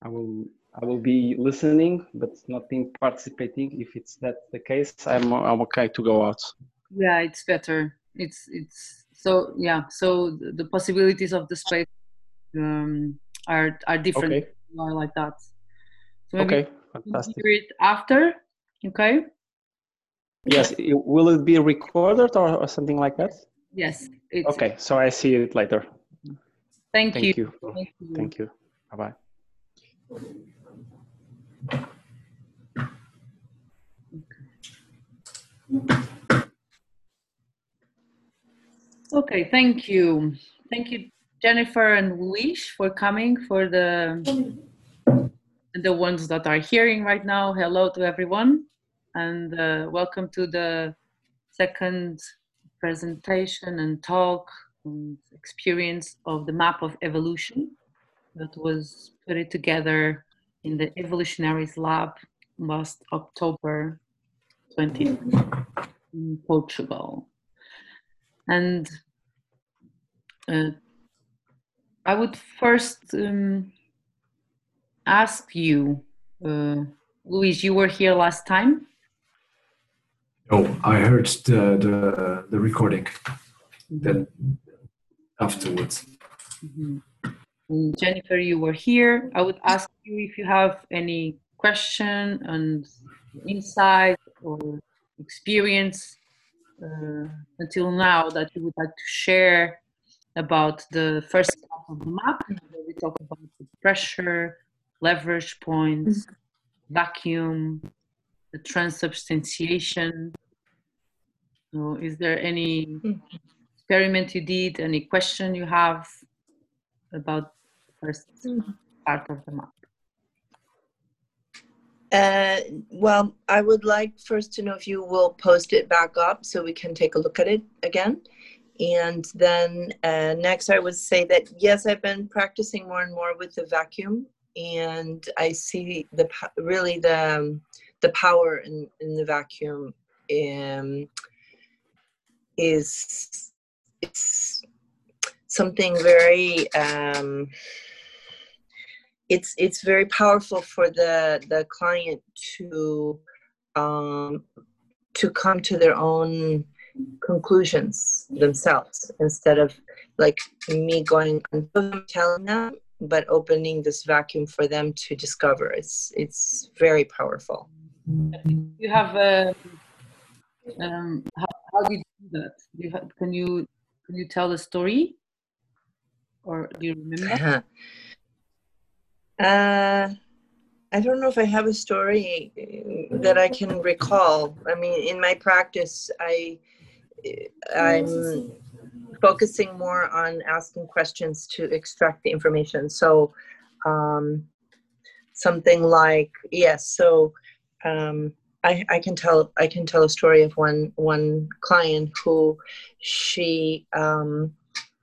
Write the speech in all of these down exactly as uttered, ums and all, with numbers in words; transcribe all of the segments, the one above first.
I will I will be listening, but not being participating. If it's that the case, I'm I'm okay to go out. Yeah, it's better. It's it's so yeah. So the, the possibilities of the space um, are are different. Okay. Are like that. So maybe Okay. Fantastic. hear it after. Okay. Yes. It, will it be recorded or, or something like that? Yes. It's. Okay. So I see it later. Thank, Thank you. you. Thank you. Thank you. Bye bye. Okay, thank you. Thank you, Jennifer and Luis, for coming, for the the ones that are hearing right now. Hello to everyone, and uh, welcome to the second presentation and talk and experience of the map of evolution that was put together in the Evolutionaries Lab last October twentieth in Portugal. And uh, I would first um, ask you, uh, Luis, you were here last time? No, I heard the the, the recording. Mm-hmm. Then afterwards. Mm-hmm. And Jennifer, you were here. I would ask you if you have any question and insight or experience uh, until now that you would like to share about the first part of the map, where we talk about the pressure, leverage points, vacuum, the transubstantiation. So is there any experiment you did, any question you have about the first part of the map? Uh, well, I would like first to know if you will post it back up so we can take a look at it again. And then uh, next I would say that, yes, I've been practicing more and more with the vacuum, and I see the really the, um, the power in, in the vacuum um, is it's something very, um, it's it's very powerful for the, the client to, um, to come to their own conclusions themselves, instead of like me going and telling them, but opening this vacuum for them to discover. It's it's very powerful. You have a, um, how, how did you do that? Do you have, can you can you tell the story, or do you remember? uh I don't know if I have a story that I can recall. I mean, in my practice, I I'm focusing more on asking questions to extract the information. So um, something like, yes, so um, I, I can tell I can tell a story of one one client who she um,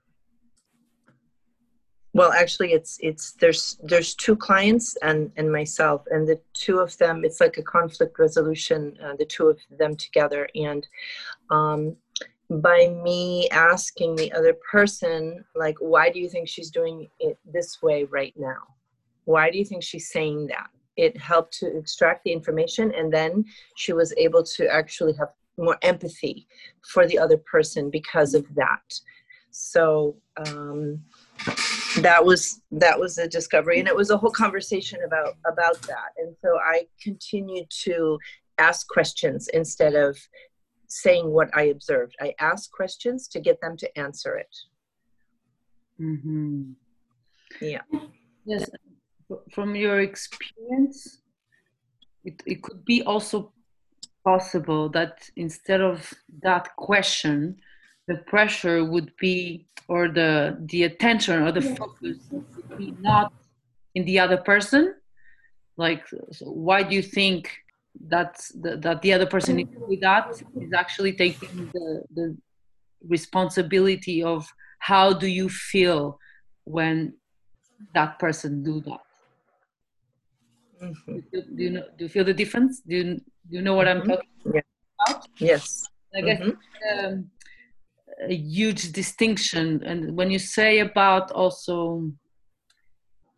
well, actually it's it's there's there's two clients and and myself, and the two of them, it's like a conflict resolution, uh, the two of them together. And um, by me asking the other person, like, why do you think she's doing it this way right now? Why do you think she's saying that? It helped to extract the information, and then she was able to actually have more empathy for the other person because of that. So um, that was that was a discovery, and it was a whole conversation about about that. And so I continued to ask questions instead of saying what I observed. I asked questions to get them to answer it. Mm-hmm. Yeah. Yes. From your experience, it, it could be also possible that instead of that question, the pressure would be, or the the attention or the focus would be not in the other person. Like, so why do you think that the, that the other person is doing that? Is actually taking the the responsibility of how do you feel when that person do that. Mm-hmm. Do, you, do you know? Do you feel the difference? Do you do you know what mm-hmm. I'm talking yeah. about? Yes. I guess mm-hmm. um, a huge distinction. And when you say about also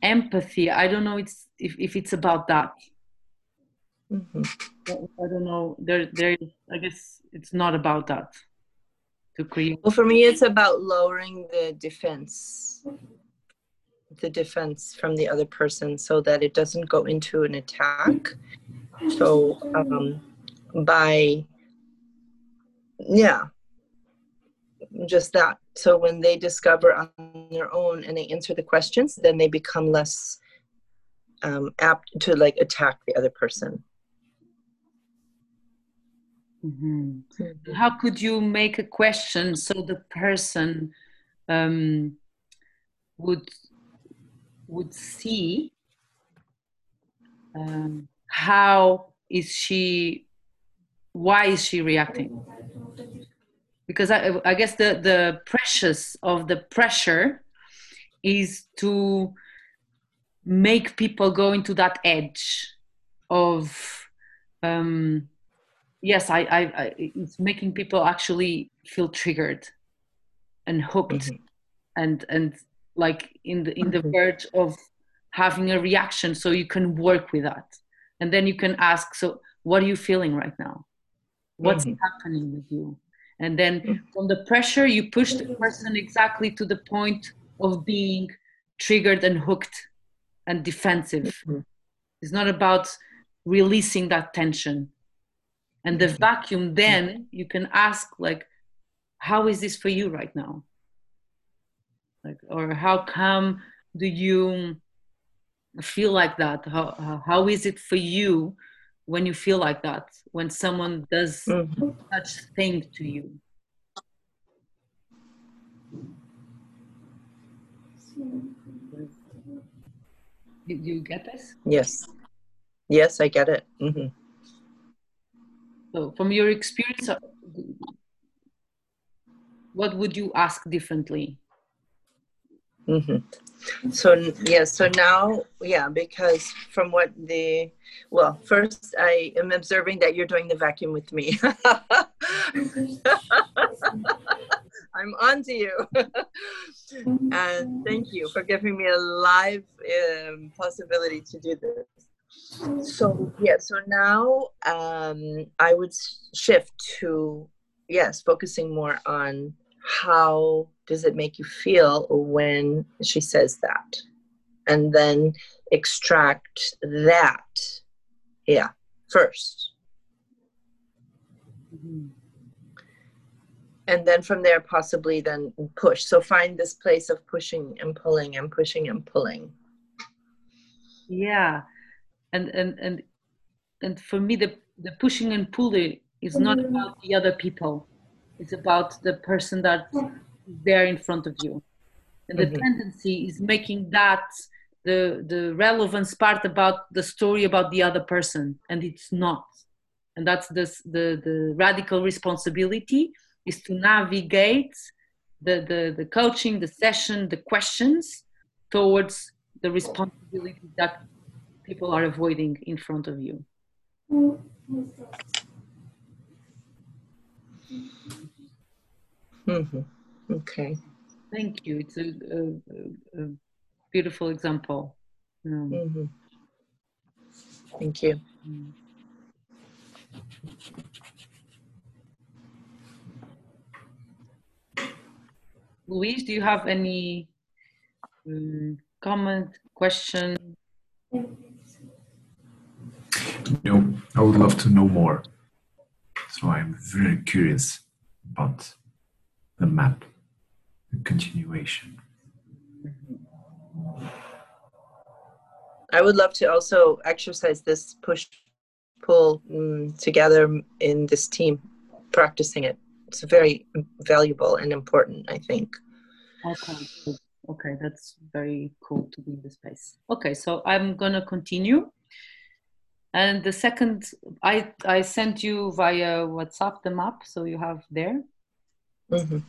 empathy, I don't know it's, if, if it's about that. Mm-hmm. I don't know. There, there. I guess it's not about that. To create. Well, for me, it's about lowering the defense, the defense from the other person, so that it doesn't go into an attack. So, um, by, yeah, just that. So when they discover on their own and they answer the questions, then they become less um, apt to like attack the other person. Mm-hmm. Mm-hmm. How could you make a question so the person um, would would see um, how is she, why is she reacting? Because I, I guess the the precious of the pressure is to make people go into that edge of. Um, Yes, I, I, I, it's making people actually feel triggered and hooked, mm-hmm. and and like in the in the mm-hmm. verge of having a reaction. So you can work with that, and then you can ask, so what are you feeling right now? What's mm-hmm. happening with you? And then mm-hmm. from the pressure, you push the person exactly to the point of being triggered and hooked and defensive. Mm-hmm. It's not about releasing that tension. And the vacuum, then you can ask, like, how is this for you right now? Like, or how come do you feel like that? How, how, how is it for you when you feel like that? When someone does mm-hmm. such thing to you? Do you get this? Yes. Yes, I get it. Mm-hmm. So from your experience, what would you ask differently? Mm-hmm. So, yeah, so now, yeah, because from what the, well, first I am observing that you're doing the vacuum with me. I'm on to you. And thank you for giving me a live um, possibility to do this. So, yeah, so now um, I would shift to, yes, focusing more on how does it make you feel when she says that? And then extract that, yeah, first. Mm-hmm. And then from there, possibly then push. So find this place of pushing and pulling and pushing and pulling. Yeah. And and and and for me, the, the pushing and pulling is not about the other people. It's about the person that's there in front of you. And the mm-hmm. tendency is making that the the relevance part about the story about the other person, and it's not. And that's this, the the radical responsibility is to navigate the, the, the coaching, the session, the questions towards the responsibility that people are avoiding in front of you. Mm-hmm. Okay. Thank you. It's a, a, a beautiful example. Um, mm-hmm. Thank you. Mm. Louise, do you have any um, comment, question? No, I would love to know more. So I'm very curious about the map, the continuation. I would love to also exercise this push pull um, together in this team, practicing it. It's very valuable and important, I think. Okay, okay, that's very cool to be in this space. Okay, so I'm gonna continue. And the second, I I sent you via WhatsApp the map, so you have there. Mm-hmm.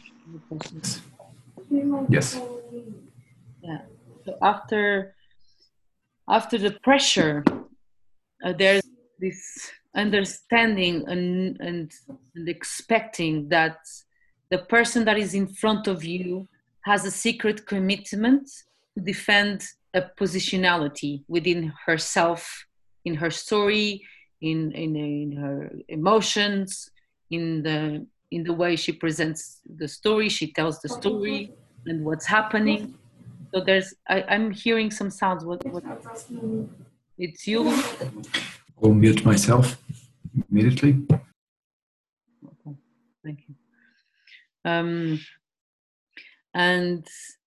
Yes. Yeah. So after after the pressure, uh, there's this understanding and, and and expecting that the person that is in front of you has a secret commitment to defend a positionality within herself, in her story, in, in, in her emotions, in the, in the way she presents the story, she tells the story and what's happening. So there's, I, I'm hearing some sounds. What, what? It's you? I'll mute myself immediately. Okay, thank you. Um, and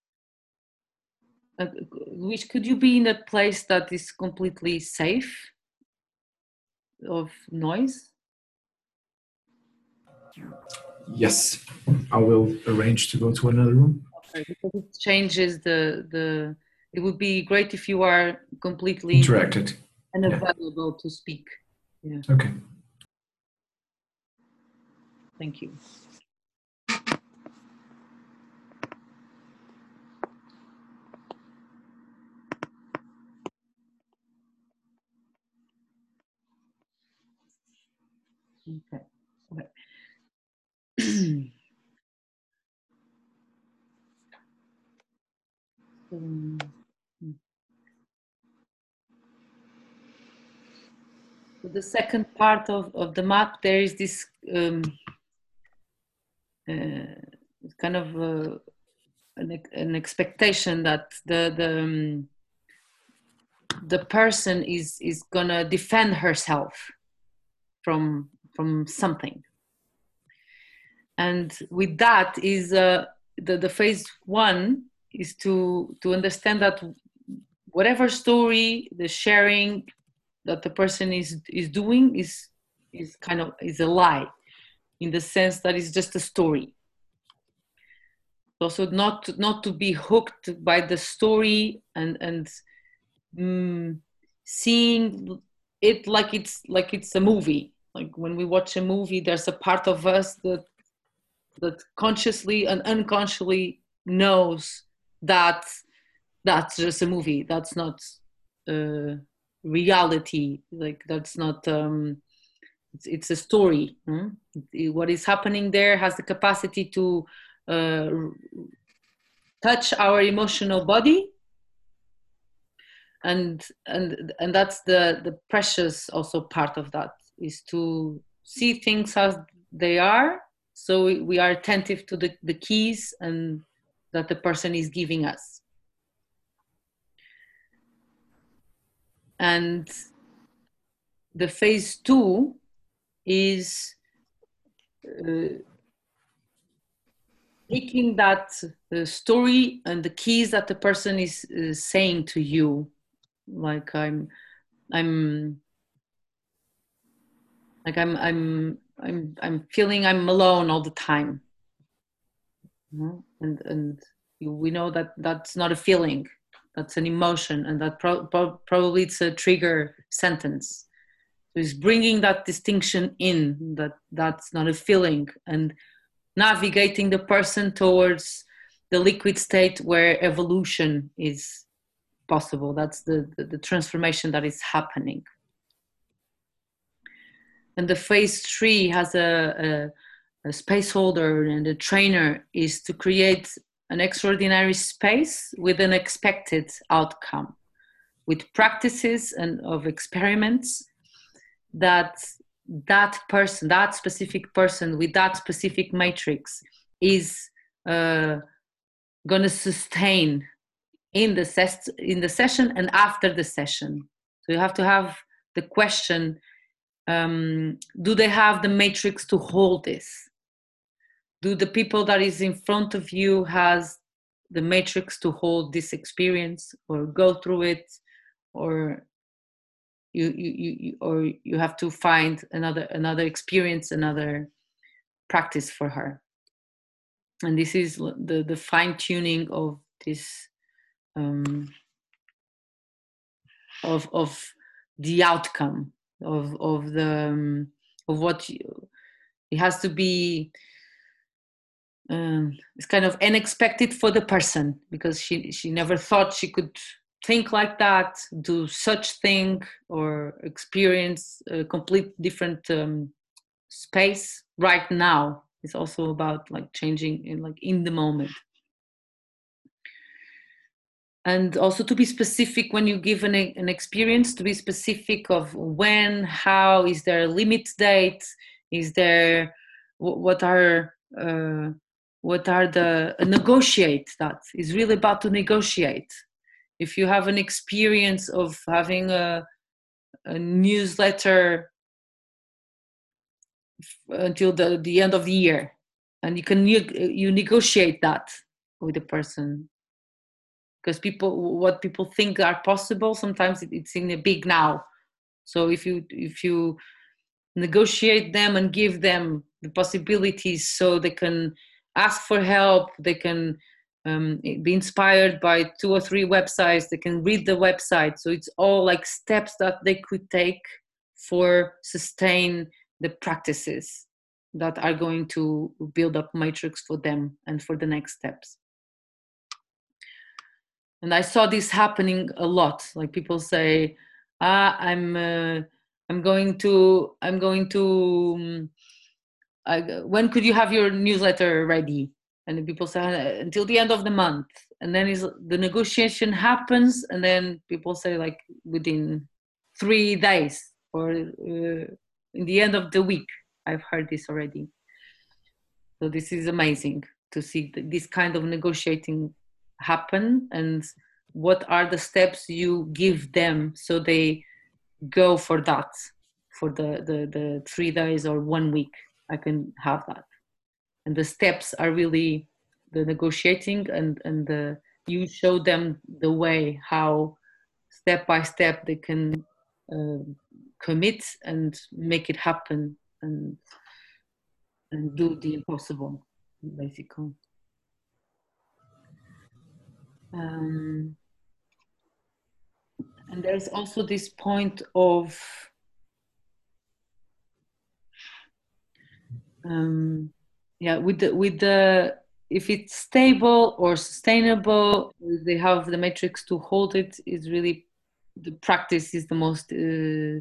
uh, which could you be in a place that is completely safe of noise? Yes, I will arrange to go to another room. Okay, because it changes the the. It would be great if you are completely Interacted and yeah. available to speak. Yeah. Okay. Thank you. Okay. Okay. um, the second part of, of the map, there is this um, uh, kind of uh, an, an expectation that the the um, the person is is gonna defend herself from from something, and with that is uh, the the phase one is to to understand that whatever story, the sharing that the person is is doing is is kind of is a lie, in the sense that it's just a story. Also, not to, not to be hooked by the story and and mm, seeing it like it's like it's a movie. Like when we watch a movie, there's a part of us that that consciously and unconsciously knows that that's just a movie. That's not uh, reality. Like that's not. Um, it's, it's a story. Hmm? What is happening there has the capacity to uh, touch our emotional body, and and and that's the the precious also part of that, is to see things as they are. So we, we are attentive to the, the keys and that the person is giving us. And the phase two is uh, taking that uh, story and the keys that the person is uh, saying to you. Like I'm, I'm, like I'm, I'm, I'm, I'm feeling I'm alone all the time. Mm-hmm. And and we know that that's not a feeling, that's an emotion, and that pro- pro- probably it's a trigger sentence. So it's bringing that distinction in, that that's not a feeling, and navigating the person towards the liquid state where evolution is possible. That's the, the, the transformation that is happening. And the phase three has a, a, a space holder, and a trainer is to create an extraordinary space with an expected outcome, with practices and of experiments that that person, that specific person with that specific matrix is uh, going to sustain in the ses- in the session and after the session. So you have to have the question, um, do they have the matrix to hold this? Do the people that is in front of you has the matrix to hold this experience or go through it, or you, you, you or you have to find another another experience, another practice for her. And this is the the fine-tuning of this um, of of the outcome of of the um, of what you, it has to be. Um, it's kind of unexpected for the person, because she she never thought she could think like that, do such thing, or experience a complete different um, space right now. It's also about like changing in like in the moment. and also to be specific when you give an, an experience, to be specific of when, how, is there a limit date, is there, what are, uh, what are the, uh, negotiate that. It's really about to negotiate. If you have an experience of having a, a newsletter until the, the end of the year, and you can, you negotiate that with the person. Because people, what people think are possible, sometimes it's in a big now. So if you if you negotiate them and give them the possibilities, so they can ask for help, they can um, be inspired by two or three websites, they can read the website. So it's all like steps that they could take for sustain the practices that are going to build up matrix for them and for the next steps. And I saw this happening a lot. Like people say, "Ah, I'm, uh, I'm going to, I'm going to. Um, I, when could you have your newsletter ready?" And then people say, "Until the end of the month." And then is the negotiation happens, and then people say, like within three days or uh, in the end of the week. I've heard this already. So this is amazing to see this kind of negotiating happen, and what are the steps you give them so they go for that, for the, the, the three days or one week. I can have that. And the steps are really the negotiating, and, and the, you show them the way how step by step they can uh, commit and make it happen, and, and do the impossible, basically. Um, and there's also this point of um, yeah, with the with the if it's stable or sustainable, they have the matrix to hold it. Is really the practice is the most uh,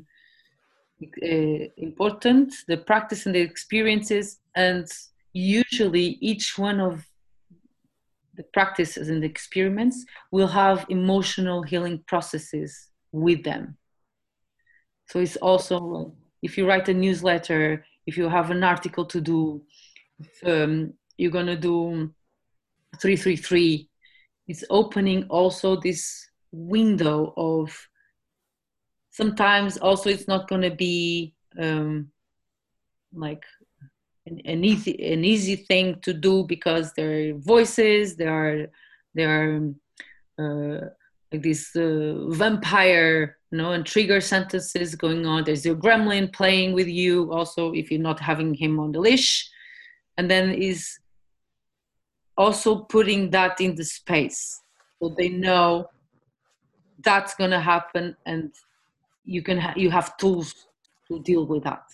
uh, important. The practice and the experiences, and usually each one of the practices and the experiments will have emotional healing processes with them. So it's also, if you write a newsletter, if you have an article to do, if, um, you're going to do three three three, it's opening also this window of, sometimes also it's not going to be um, like an, an easy an easy thing to do, because there are voices, there are there are uh, like this uh, vampire, you know, and trigger sentences going on. There's your gremlin playing with you also if you're not having him on the leash, and then is also putting that in the space so they know that's going to happen, and you can ha- you have tools to deal with that,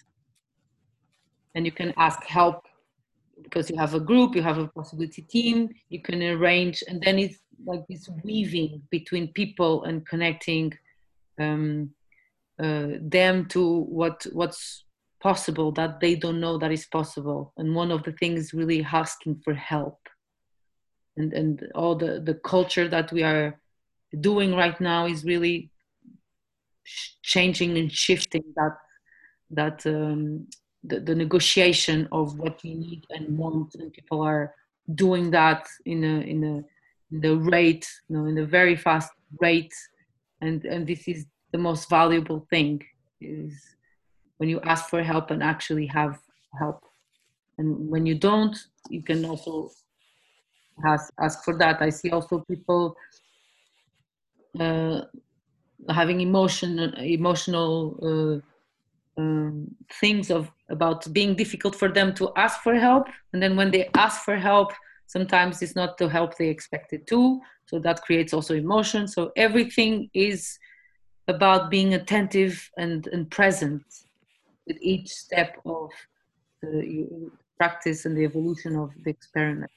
and you can ask help because you have a group, you have a possibility team, you can arrange, and then it's like this weaving between people and connecting um, uh, them to what what's possible that they don't know that is possible. And one of the things is really asking for help, and and all the the culture that we are doing right now is really sh- changing and shifting that that um, the, the negotiation of what you need and want, and people are doing that in a in a in the rate, you know, in a very fast rate, and and this is the most valuable thing, is when you ask for help and actually have help. And when you don't, you can also ask ask for that. I see also people uh, having emotion emotional uh, um, things of about being difficult for them to ask for help, and then when they ask for help, sometimes it's not the help they expected to, so that creates also emotion. So everything is about being attentive and, and present with each step of the practice and the evolution of the experiment.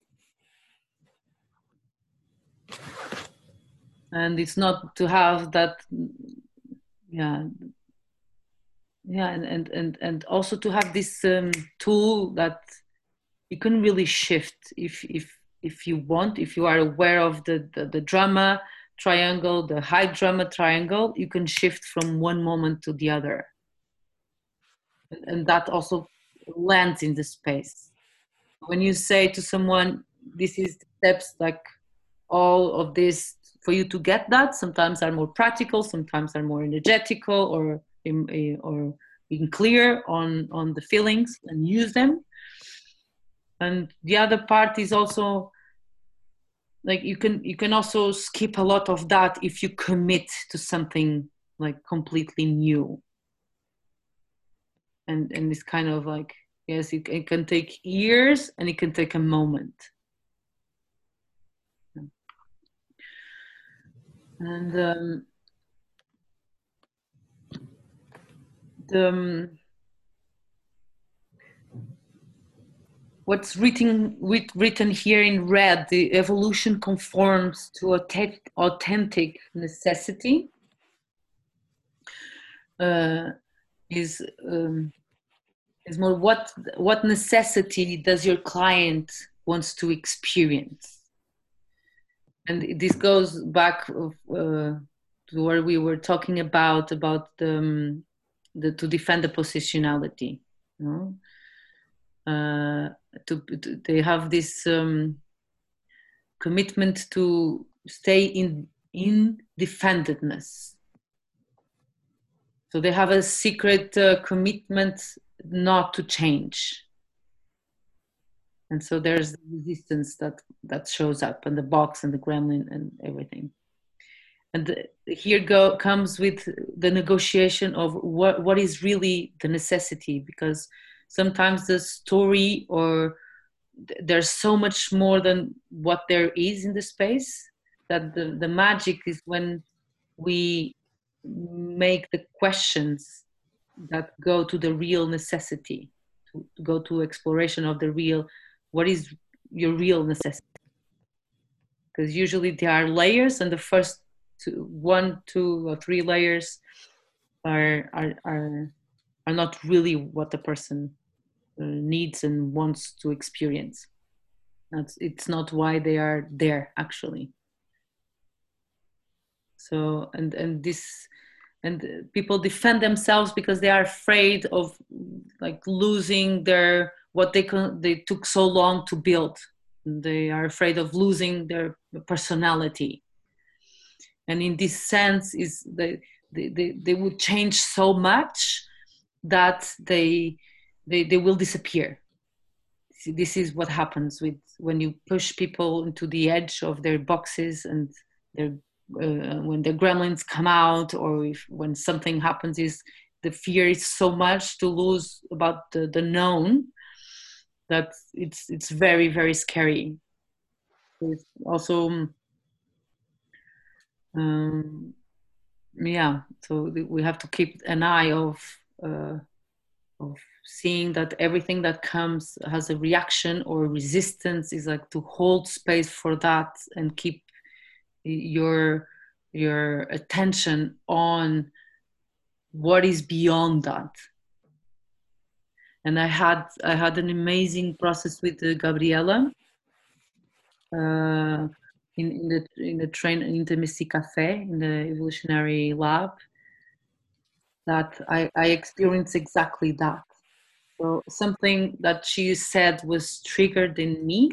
And it's not to have that, yeah, yeah, and and and, and also to have this um, tool that you can really shift if if if you want, if you are aware of the, the, the drama triangle, the high drama triangle, you can shift from one moment to the other. And, and that also lands in the space. When you say to someone, this is the steps, like all of this for you to get that, sometimes are more practical, sometimes are more energetical, or in, or being clear on, on the feelings and use them. And the other part is also, like you can you can also skip a lot of that if you commit to something like completely new. And and it's kind of like, yes, it, it can take years and it can take a moment. And um, the um, what's written with, written here in red, the evolution conforms to a authentic necessity, uh, is um, is more what what necessity does your client wants to experience. And this goes back uh, to where we were talking about about the, um, the to defend the positionality, you know? Uh, to, to they have this um, commitment to stay in in defendedness. So they have a secret uh, commitment not to change. And so there's the resistance that, that shows up, and the box and the gremlin and everything. And the, here go, comes with the negotiation of what, what is really the necessity, because sometimes the story, or th- there's so much more than what there is in the space, that the, the magic is when we make the questions that go to the real necessity, to, to go to exploration of the real. What is your real necessity? Because usually there are layers, and the first two, one, two, or three layers are are are, are not really what the person uh, needs and wants to experience. That's it's not why they are there actually. So and and this and people defend themselves because they are afraid of like losing their. What they con- they took so long to build. They are afraid of losing their personality. And in this sense, is they, they, they, they would change so much that they, they, they will disappear. See, this is what happens with when you push people into the edge of their boxes, and their, uh, when the gremlins come out, or if when something happens, is the fear is so much to lose about the, the known, that it's it's very, very scary. It's also um, yeah, so we have to keep an eye of uh, of seeing that everything that comes has a reaction or resistance, is like to hold space for that and keep your your attention on what is beyond that. And I had I had an amazing process with uh, Gabriela uh, in, in the in the train Intimacy Cafe in the evolutionary lab, that I, I experienced exactly that. So something that she said was triggered in me,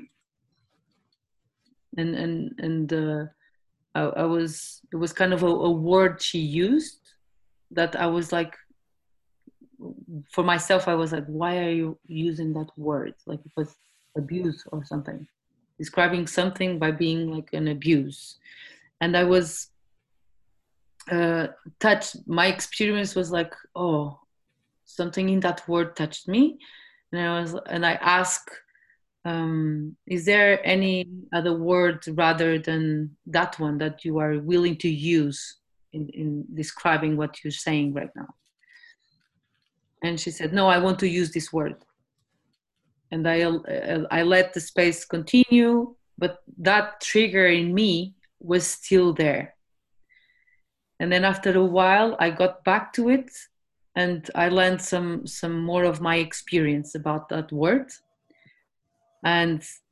and and and uh, I, I was it was kind of a, a word she used that I was like, for myself, I was like, why are you using that word? Like it was abuse or something, describing something by being like an abuse. And I was uh, touched. My experience was like, oh, something in that word touched me. And I was, and I asked, um, is there any other word rather than that one that you are willing to use in, in describing what you're saying right now? And she said, no, I want to use this word. And I, I let the space continue, but that trigger in me was still there. And then after a while, I got back to it, and I learned some, some more of my experience about that word. And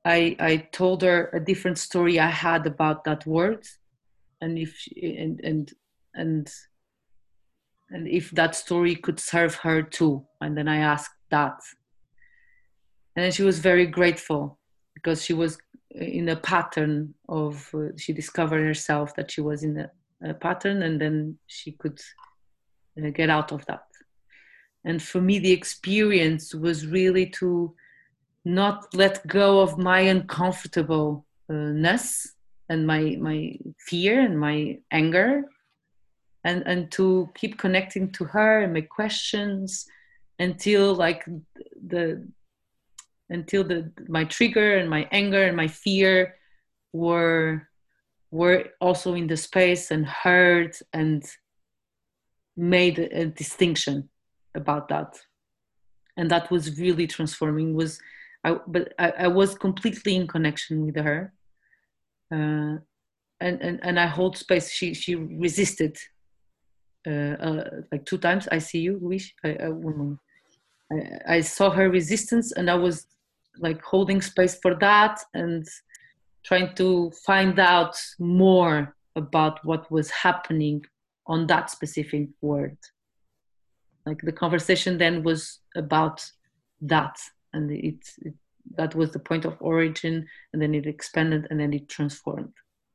I, I told her a different story I had about that word, and if she, and and and and if that story could serve her too. And then I asked that, and then she was very grateful because she was in a pattern of uh, she discovered herself that she was in a, a pattern, and then she could uh, get out of that. And for me, the experience was really to not let go of my uncomfortableness and my my fear and my anger, and and to keep connecting to her and my questions until like the until the my trigger and my anger and my fear were were also in the space and heard and made a, a distinction about that. And that was really transforming. Was I, but I, I was completely in connection with her, uh, and, and and I hold space. She she resisted uh, uh, like two times. I see you, Luis. I, I, one moment. I, I saw her resistance, and I was like holding space for that and trying to find out more about what was happening on that specific word. Like the conversation then was about that, and it, it that was the point of origin, and then it expanded, and then it transformed.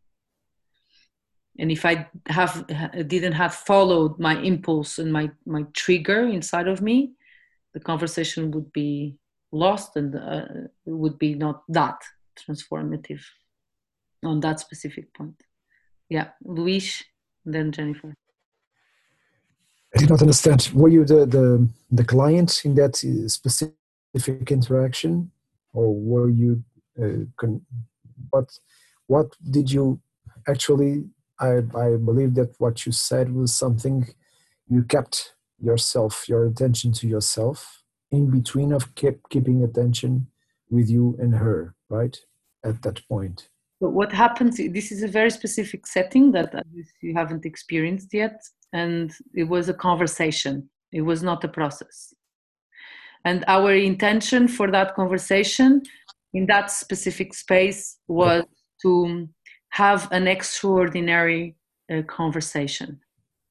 And if I have didn't have followed my impulse and my my trigger inside of me, the conversation would be lost, and uh, it would be not that transformative on that specific point. Yeah, Luis, and then Jennifer. I did not understand. Were you the, the, the client in that specific interaction, or were you, uh, con- what, what did you actually, I, I believe that what you said was something you kept yourself, your attention to yourself, in between of kept keeping attention with you and her, right? At that point. But what happens, this is a very specific setting that you haven't experienced yet. And it was a conversation. It was not a process. And our intention for that conversation in that specific space was to have an extraordinary uh, conversation.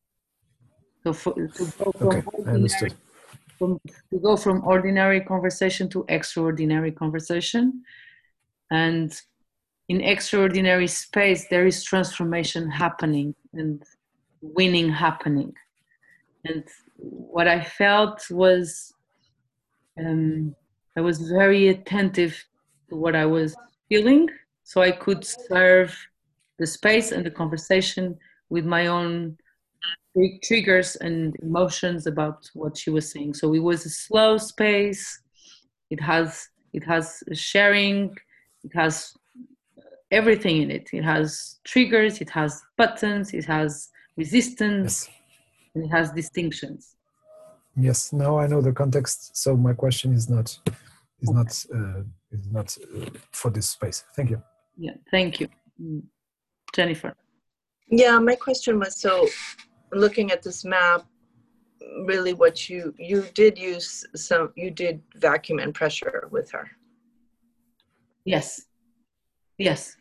So for, to, go from okay, I understood. From, to go from ordinary conversation to extraordinary conversation. And in extraordinary space, there is transformation happening and winning happening. And what I felt was um, I was very attentive to what I was feeling, so I could serve the space and the conversation with my own triggers and emotions about what she was saying. So it was a slow space. It has it has sharing. It has everything in it. It has triggers. It has buttons. It has resistance. Yes. And it has distinctions. Yes. Now I know the context. So my question is not is not uh, is not uh, for this space. Thank you. Yeah. Thank you, Jennifer. Yeah, my question was, so looking at this map, really what you you did use some you did vacuum and pressure with her. Yes. Yes.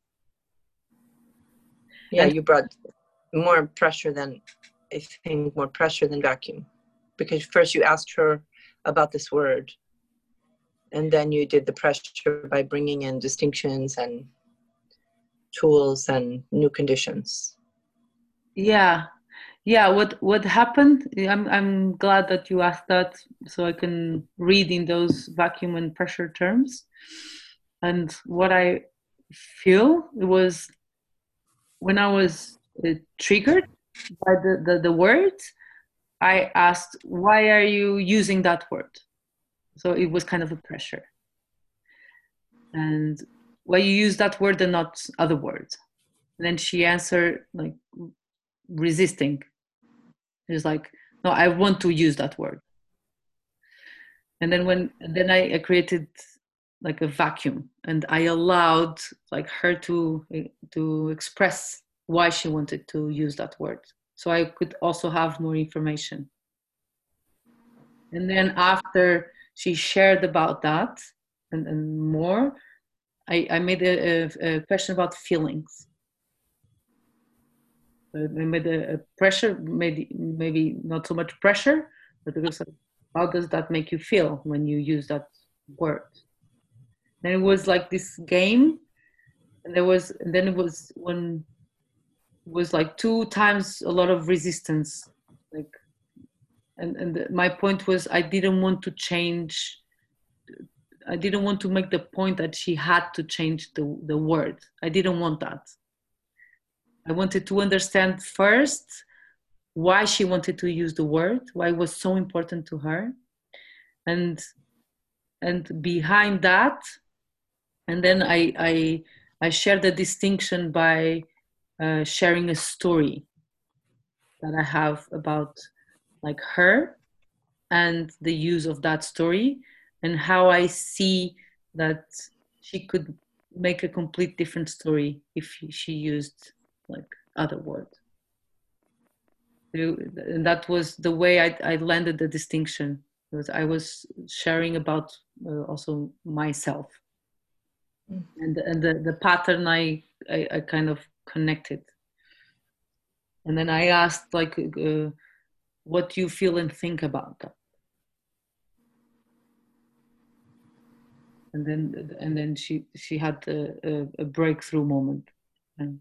Yeah, and you brought more pressure than I think more pressure than vacuum, because first you asked her about this word, and then you did the pressure by bringing in distinctions and tools and new conditions. Yeah. Yeah, what what happened, I'm I'm glad that you asked that, so I can read in those vacuum and pressure terms. And what I feel was when I was uh, triggered by the, the, the word, I asked, why are you using that word? So it was kind of a pressure. And why you use that word and not other words? And then she answered like resisting. It's like, no, I want to use that word. And then when, and then I, I created like a vacuum, and I allowed like her to to express why she wanted to use that word, so I could also have more information. And then after she shared about that and, and more, I, I made a, a, a question about feelings. I made a, a pressure, maybe maybe not so much pressure, but it was like, how does that make you feel when you use that word? And it was like this game, and there was, and then it was when it was like two times a lot of resistance, like, and and the, my point was I didn't want to change. I didn't want to make the point that she had to change the the word. I didn't want that. I wanted to understand first why she wanted to use the word, why it was so important to her, and and behind that, and then I I, I shared the distinction by uh, sharing a story that I have about like her and the use of that story and how I see that she could make a complete different story if she used like other words. And that was the way I, I landed the distinction. Was I was sharing about uh, also myself, mm. and and the, the pattern I, I I kind of connected. And then I asked like, uh, what do you feel and think about that? And then and then she she had a, a, a breakthrough moment. And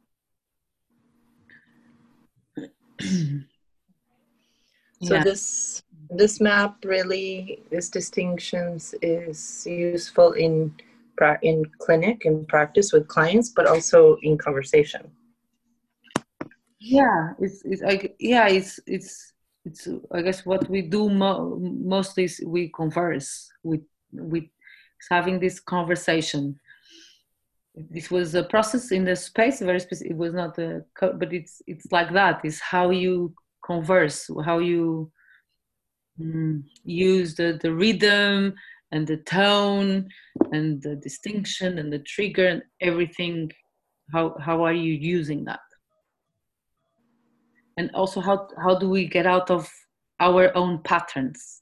so yeah. this this map really, this distinctions is useful in in clinic and practice with clients, but also in conversation. Yeah, it's it's like yeah, it's it's it's. I guess what we do mo- mostly is we converse with with having this conversation. This was a process in the space, very specific. It was not a, but it's it's like that. It's how you converse, how you mm, use the the rhythm and the tone and the distinction and the trigger and everything. How how are you using that? And also, how how do we get out of our own patterns?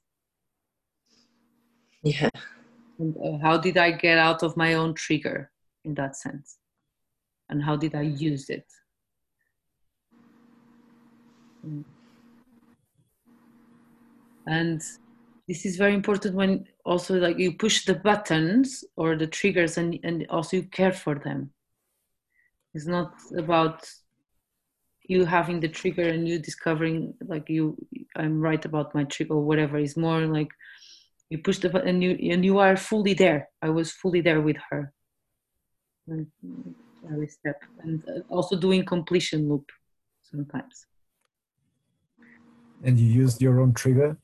Yeah. And uh, how did I get out of my own trigger in that sense? And how did I use it? Mm. And this is very important when also like you push the buttons or the triggers and, and also you care for them. It's not about you having the trigger and you discovering like you, I'm right about my trigger or whatever. It's more like you push the button and you, and you are fully there. I was fully there with her. And every step. And also doing completion loop sometimes. And you used your own trigger.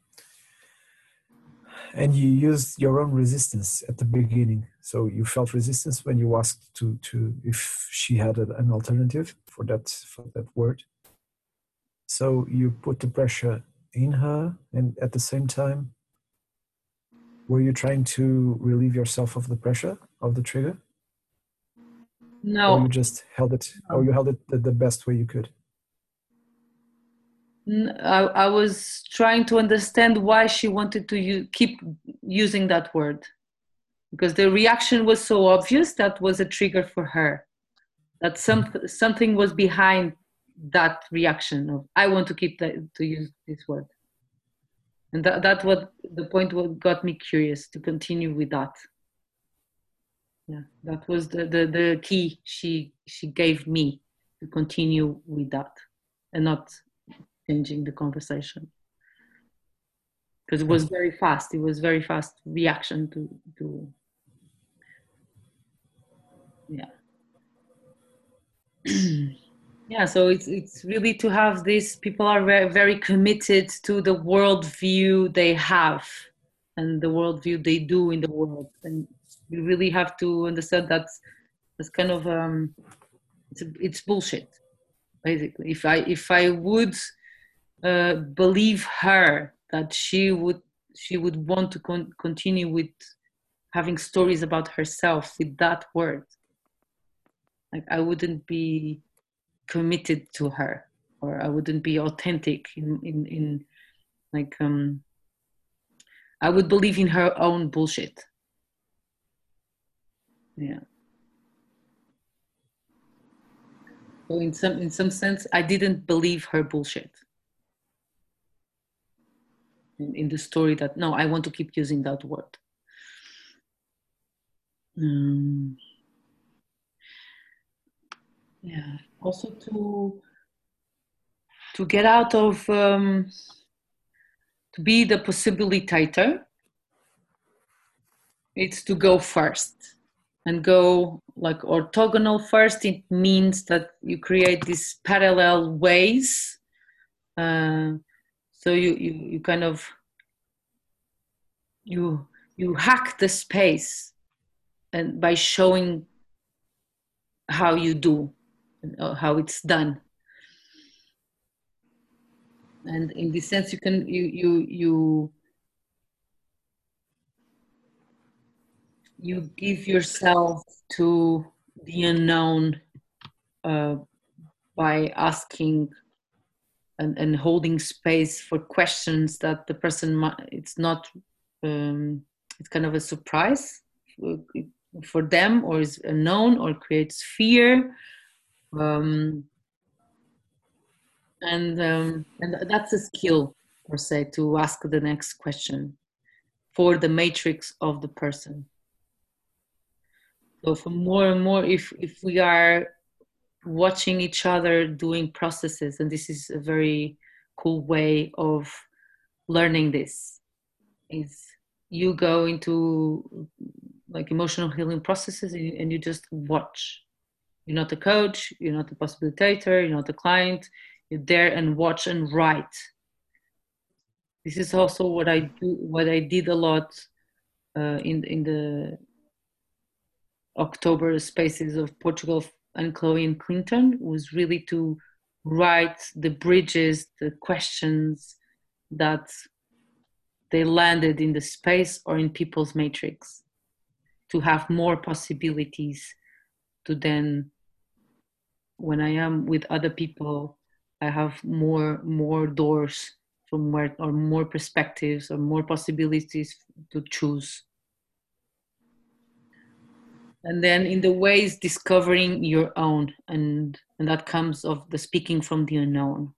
And you used your own resistance at the beginning. So you felt resistance when you asked to, to if she had an alternative for that, for that word. So you put the pressure in her, and at the same time, were you trying to relieve yourself of the pressure of the trigger? No. Or you just held it, no. Or you held it the, the best way you could? I, I was trying to understand why she wanted to use, keep using that word, because the reaction was so obvious. That was a trigger for her, that some, something was behind that reaction of I want to keep that, to use this word. And that, that what the point what got me curious to continue with that. Yeah, that was the, the, the key she she gave me to continue with that and not changing the conversation, because it was very fast. It was very fast reaction to to yeah yeah. So it's it's really to have this. People are very very committed to the worldview they have and the worldview they do in the world, and we really have to understand that that's kind of um it's it's bullshit basically. If I if I would Uh, believe her that she would she would want to con- continue with having stories about herself with that word, like I wouldn't be committed to her, or I wouldn't be authentic in in, in like um I would believe in her own bullshit. Yeah. So in some in some sense, I didn't believe her bullshit. In, in the story that no, I want to keep using that word. Um, yeah. Also to to get out of um, to be the possibilitator. It's to go first and go like orthogonal first. It means that you create these parallel ways. Uh, so you, you, you kind of, you, you hack the space and by showing how you do, how it's done. And in this sense, you can, you, you, you, you give yourself to the unknown uh, by asking and, and holding space for questions that the person might, it's not, um, it's kind of a surprise for, for them, or is unknown, or creates fear. Um, and, um, and that's a skill, per se, to ask the next question for the matrix of the person. So for more and more, if, if we are watching each other doing processes, and this is a very cool way of learning this, is you go into like emotional healing processes and you, and you just watch. You're not a coach, you're not a possibilitator, you're not a client, you're there and watch and write. This is also what I do, what I did a lot uh, in in the October spaces of Portugal and Chloe and Clinton, was really to write the bridges, the questions that they landed in the space or in people's matrix, to have more possibilities to then, when I am with other people, I have more more doors from where, or more perspectives or more possibilities to choose. And then in the ways discovering your own, and and that comes of the speaking from the unknown.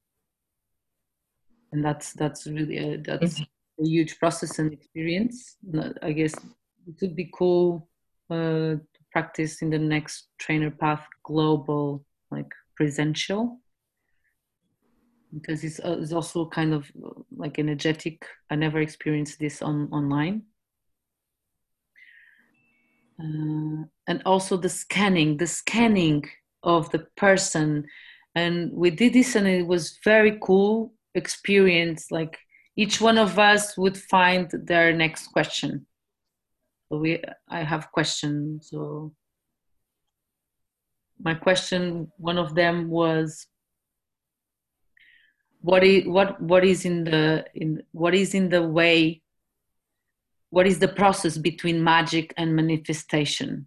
And that's that's really a, that's a huge process and experience. I guess it would be cool uh, to practice in the next trainer path global, like presential, because it's, uh, it's also kind of like energetic. I never experienced this on online. Uh, and also the scanning, the scanning of the person. And we did this and it was very cool experience. Like each one of us would find their next question. So we, I have questions. So my question, one of them was, what is, what, what is in the, in, what is in the way, what is the process between magic and manifestation?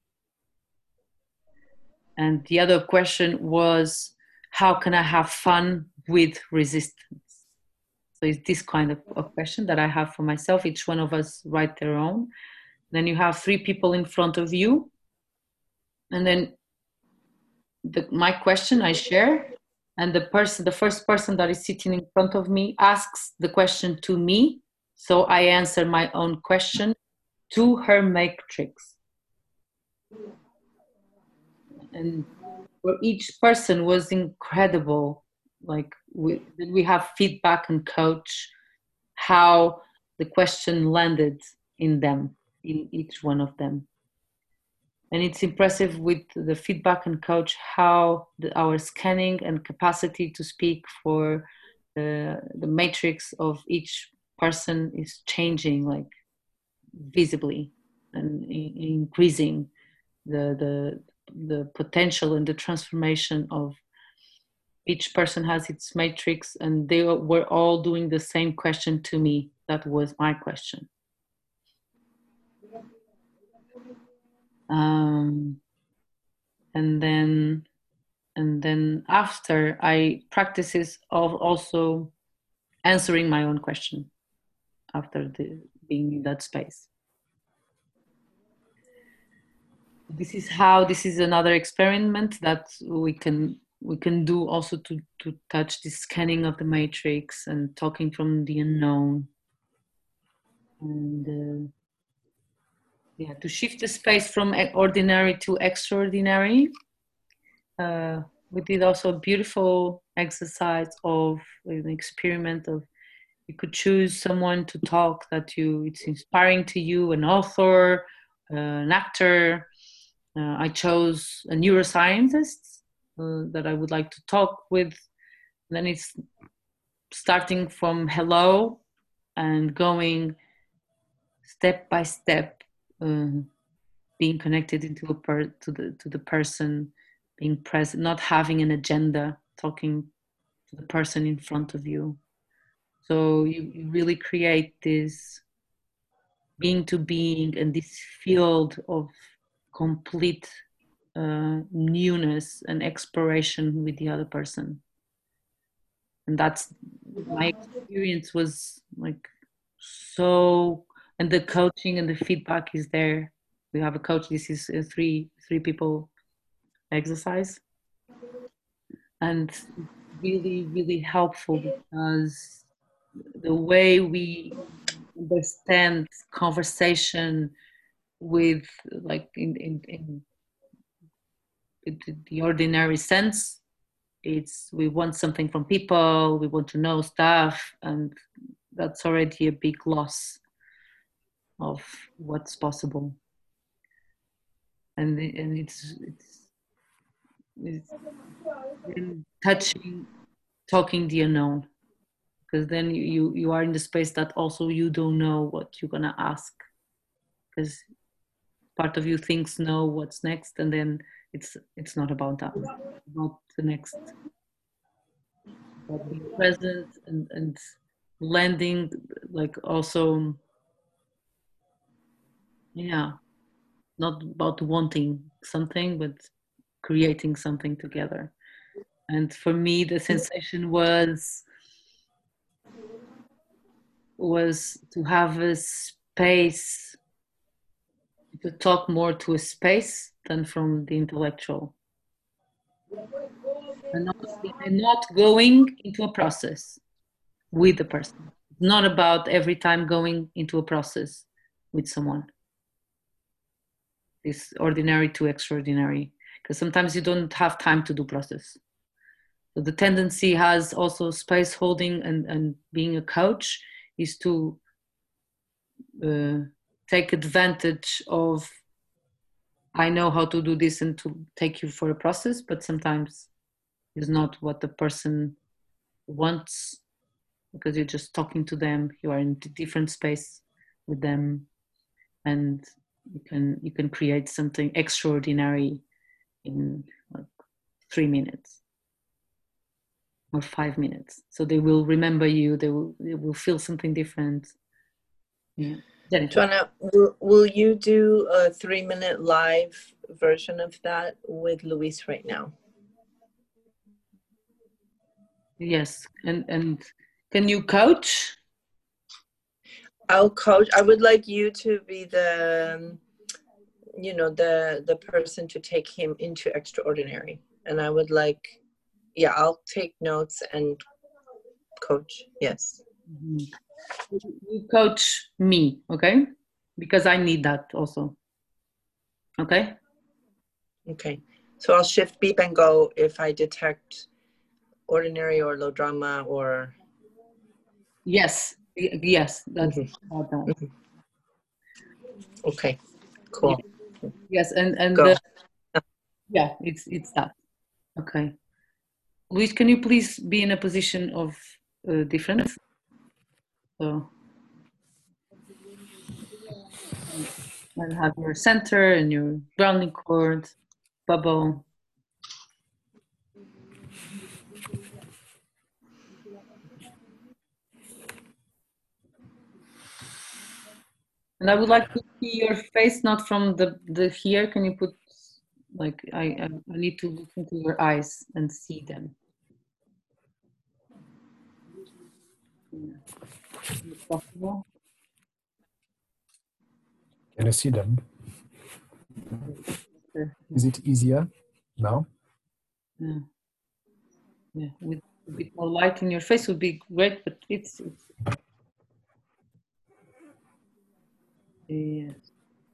And the other question was, how can I have fun with resistance? So it's this kind of, of question that I have for myself. Each one of us write their own. Then you have three people in front of you. And then the, my question I share, and the person, the first person that is sitting in front of me asks the question to me. So I answer my own question to her matrix. And for each person was incredible. Like we, we have feedback and coach how the question landed in them, in each one of them. And it's impressive with the feedback and coach how the, our scanning and capacity to speak for the, the matrix of each person is changing, like visibly, and in, increasing the, the, the potential and the transformation of each person has its matrix, and they were all doing the same question to me. That was my question. Um, and then, and then after I practices of also answering my own question after the, being in that space. this is how, this is another experiment that we can we can do also to, to touch the scanning of the matrix and talking from the unknown. And uh, yeah, to shift the space from ordinary to extraordinary. Uh, we did also a beautiful exercise of an experiment of, you could choose someone to talk that you, it's inspiring to you, an author, uh, an actor. Uh, I chose a neuroscientist uh, that I would like to talk with. And then it's starting from hello and going step by step, uh, being connected into a per to the to the person, being present, not having an agenda, talking to the person in front of you. So you, you really create this being to being and this field of complete uh, newness and exploration with the other person. And that's, my experience was like so, and the coaching and the feedback is there. We have a coach. This is a three three people exercise, and really really helpful because the way we understand conversation with, like in in, in the ordinary sense, it's we want something from people, we want to know stuff, and that's already a big loss of what's possible. And and it's it's, it's touching, talking the unknown, because then you, you you are in the space that also you don't know what you're gonna ask, because part of you thinks know what's next, and then it's it's not about that, it's about the next, about being present and and landing, like also, yeah, not about wanting something but creating something together. And for me the sensation was was to have a space, to talk more to a space than from the intellectual, and not, and not going into a process with the person. It's not about every time going into a process with someone, this ordinary to extraordinary, because sometimes you don't have time to do process. So the tendency has also space holding and, and being a coach is to uh, take advantage of, I know how to do this, and to take you for a process, but sometimes it's not what the person wants, because you're just talking to them, you are in a different space with them, and you can you can create something extraordinary in like three minutes or five minutes. So they will remember you, they will they will feel something different. Yeah. Joanna, will, will you do a three minute live version of that with Luis right now? Yes. And and can you coach? I'll coach. I would like you to be the, you know, the the person to take him into extraordinary. And I would like, yeah, I'll take notes and coach. Yes. Mm-hmm. You coach me, okay? Because I need that also. Okay? Okay. So I'll shift beep and go if I detect ordinary or low drama or... Yes. Yes. That's mm-hmm. mm-hmm. Okay. Cool. Yes. And, and go. The, yeah, it's, it's that. Okay. Luis, can you please be in a position of uh, difference? So, and have your center and your grounding cord, bubble. And I would like to see your face, not from the, the here. Can you put, like, I, I need to look into your eyes and see them. Yeah. Is it possible? Can I see them? better. Is it easier now? Yeah. Yeah. With a bit more light in your face would be great, but it's, it's yes.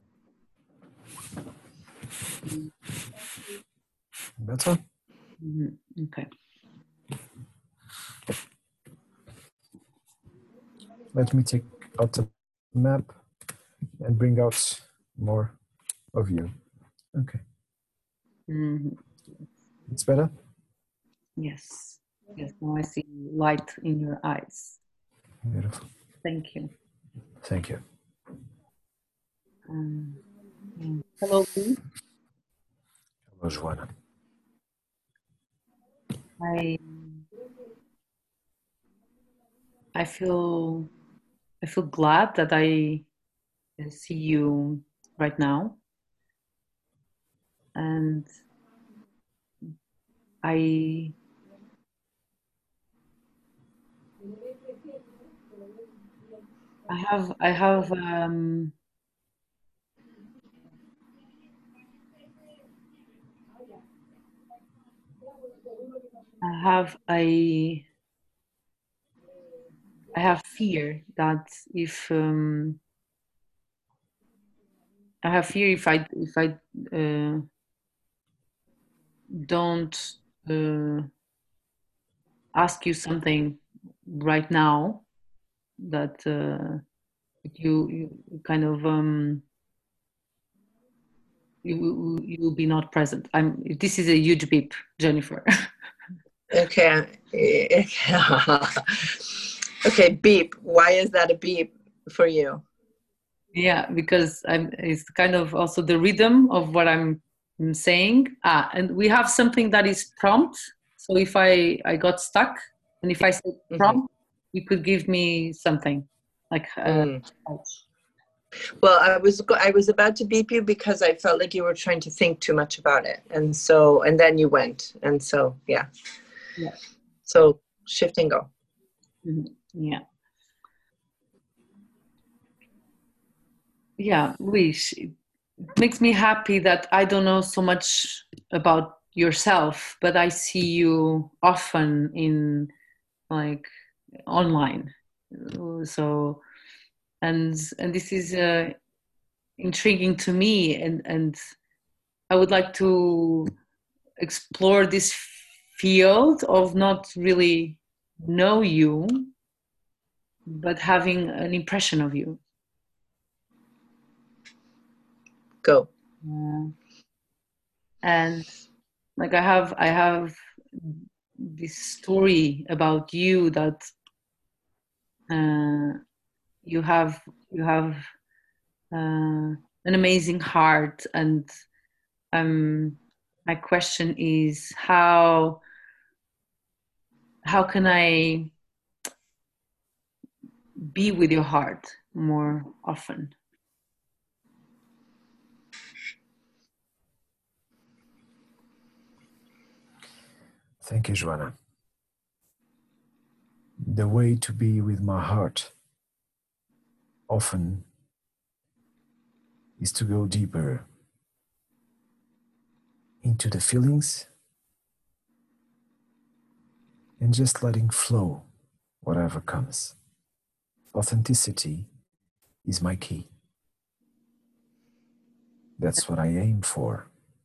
Better? Mm-hmm. Okay. Let me take out the map and bring out more of you. Okay. Mm-hmm. It's better? Yes. Yes. Now I see light in your eyes. Beautiful. Thank you. Thank you. Um, yeah. Hello, Lee. Hello, Joanna. I I feel I feel glad that I see you right now, and I I have I have um, I have a I have fear that if um, I have fear if I if I uh, don't uh, ask you something right now, that uh, you, you kind of um, you you will be not present. I'm. This is a huge beep, Jennifer. Okay. Okay, beep. Why is that a beep for you? Yeah, because I'm. It's kind of also the rhythm of what I'm saying. Ah, and we have something that is prompt. So if I I got stuck, and if I say prompt, mm-hmm. you could give me something like. Uh, mm. Well, I was I was about to beep you because I felt like you were trying to think too much about it, and so and then you went, and so yeah. Yeah. So shift and go. Mm-hmm. Yeah. Yeah, Luis, it makes me happy that I don't know so much about yourself, but I see you often in like online. So, and and this is uh, intriguing to me, and and I would like to explore this field of not really know you, but having an impression of you. Go. Uh, and like I have, I have this story about you that uh, you have, you have uh, an amazing heart, and um, my question is how how can I be with your heart more often? Thank you, Joanna. The way to be with my heart often is to go deeper into the feelings and just letting flow whatever comes. Authenticity is my key. That's what I aim for.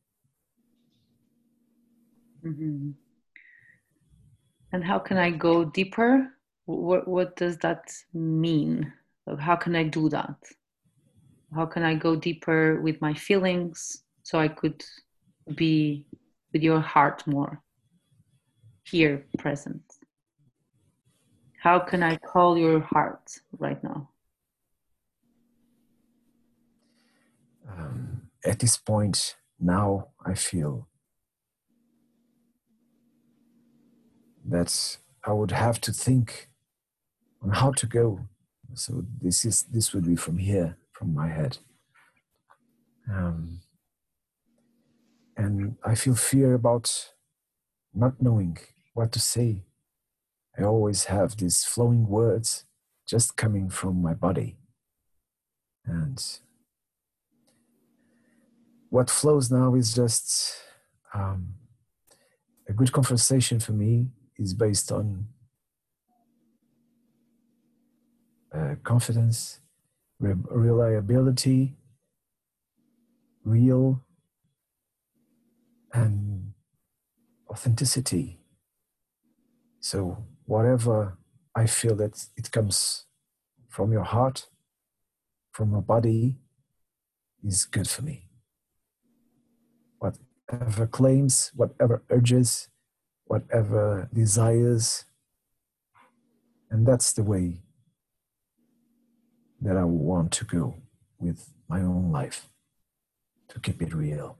Mm-hmm. And how can I go deeper? What what does that mean? How can I do that? How can I go deeper with my feelings so I could be with your heart more here present? How can I call your heart right now? Um, at this point, now I feel that I would have to think on how to go. So this is this would be from here, from my head. Um, and I feel fear about not knowing what to say. I always have these flowing words just coming from my body. And what flows now is just um, a good conversation for me is based on uh, confidence, re- reliability, real, and authenticity. So whatever I feel that it comes from your heart, from your body, is good for me. Whatever claims, whatever urges, whatever desires, and that's the way that I want to go with my own life, to keep it real.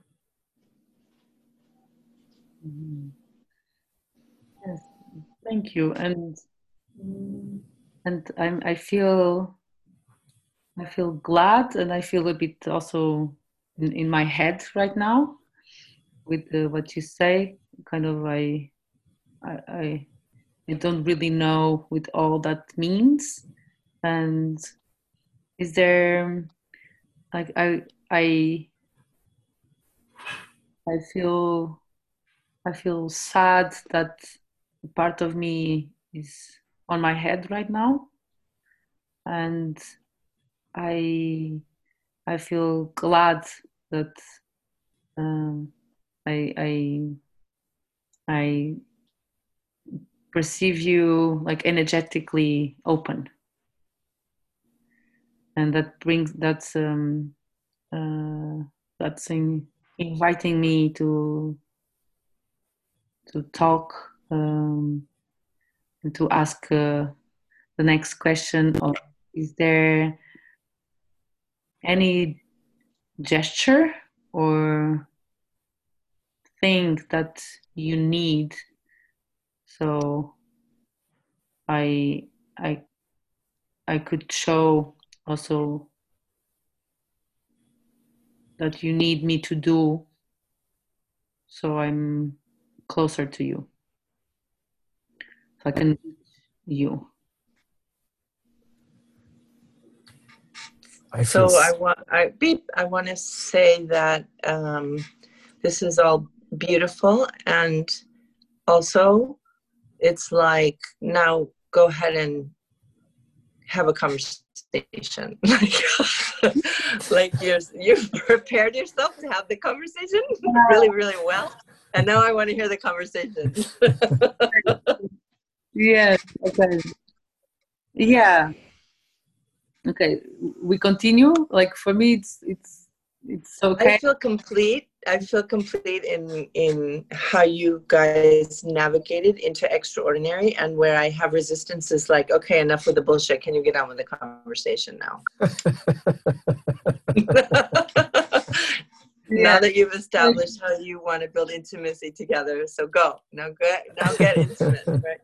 Mm-hmm. Yes, thank you. And and I'm I feel I feel glad, and I feel a bit also in, in my head right now with uh, what you say. Kind of I, I I I don't really know what all that means. And is there like I I I feel I feel sad that part of me is on my head right now, and I I feel glad that um, I I I perceive you like energetically open, and that brings that's um, uh, that's in, inviting me to to talk um, and to ask uh, the next question of, is there any gesture or thing that you need so I I I could show also that you need me to do so I'm closer to you, so I can reach you. I feel So I s- want I beep. I want to say that um, this is all beautiful, and also it's like now go ahead and have a conversation. like like you're you've prepared yourself to have the conversation really really well, and now I want to hear the conversation. Yes. Okay. Yeah. Okay. We continue. Like for me, it's it's it's okay. I feel complete. I feel complete in in how you guys navigated into extraordinary, and where I have resistance is like, okay, enough with the bullshit. Can you get on with the conversation now? Yeah. Now that you've established how you want to build intimacy together, so go now. Get now get intimate, right?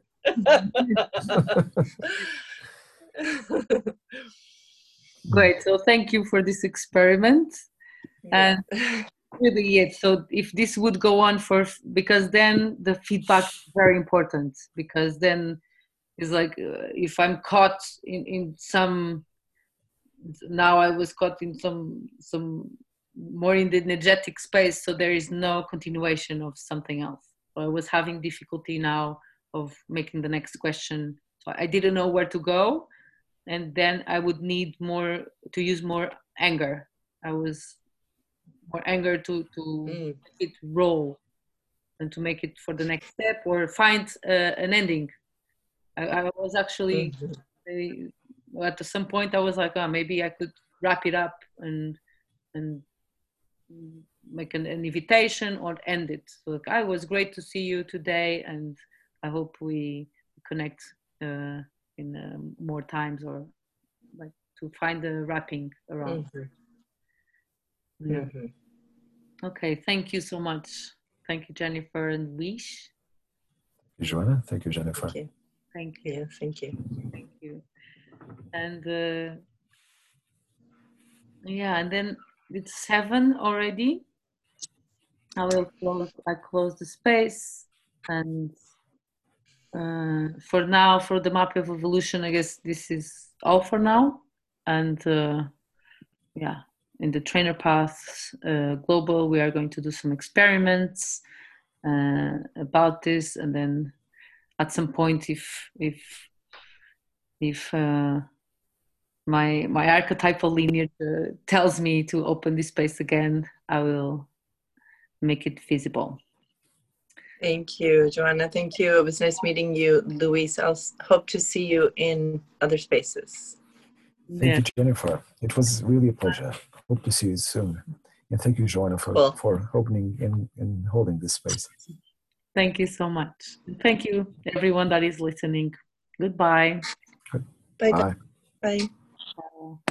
Great. So thank you for this experiment. Yeah. And really it. So if this would go on for, because then the feedback is very important, because then it's like uh, if I'm caught in, in some, now I was caught in some, some more in the energetic space. So there is no continuation of something else. So I was having difficulty now of making the next question. So I didn't know where to go. And then I would need more to use more anger. I was more anger to to Mm. make it roll and to make it for the next step or find uh, an ending. I, I was actually mm-hmm. at some point I was like, oh, maybe I could wrap it up and and make an, an invitation or end it. So like, I was great to see you today, and I hope we connect uh, in uh, more times, or like to find the wrapping around. Mm-hmm. Yeah. Mm-hmm. Okay, thank you so much. Thank you, Jennifer and Wish. Thank you, Joanna. Thank you, Jennifer. Thank you. Thank you. Yeah, thank you. Thank you. And uh, yeah, and then it's seven already. I will close. I close the space, and uh, for now, for the map of evolution, I guess this is all for now. And uh, yeah, in the Trainer Path uh, Global, we are going to do some experiments uh, about this, and then at some point, if if if uh, my my archetypal lineage uh, tells me to open this space again, I will make it visible. Thank you, Joanna. Thank you. It was nice meeting you, Luis. I'll s- hope to see you in other spaces. Thank Yeah. you, Jennifer. It was really a pleasure. Hope to see you soon. And thank you, Joanna, for, Cool. for opening and, and holding this space. Thank you so much. Thank you, everyone that is listening. Goodbye. Bye. Bye. Bye.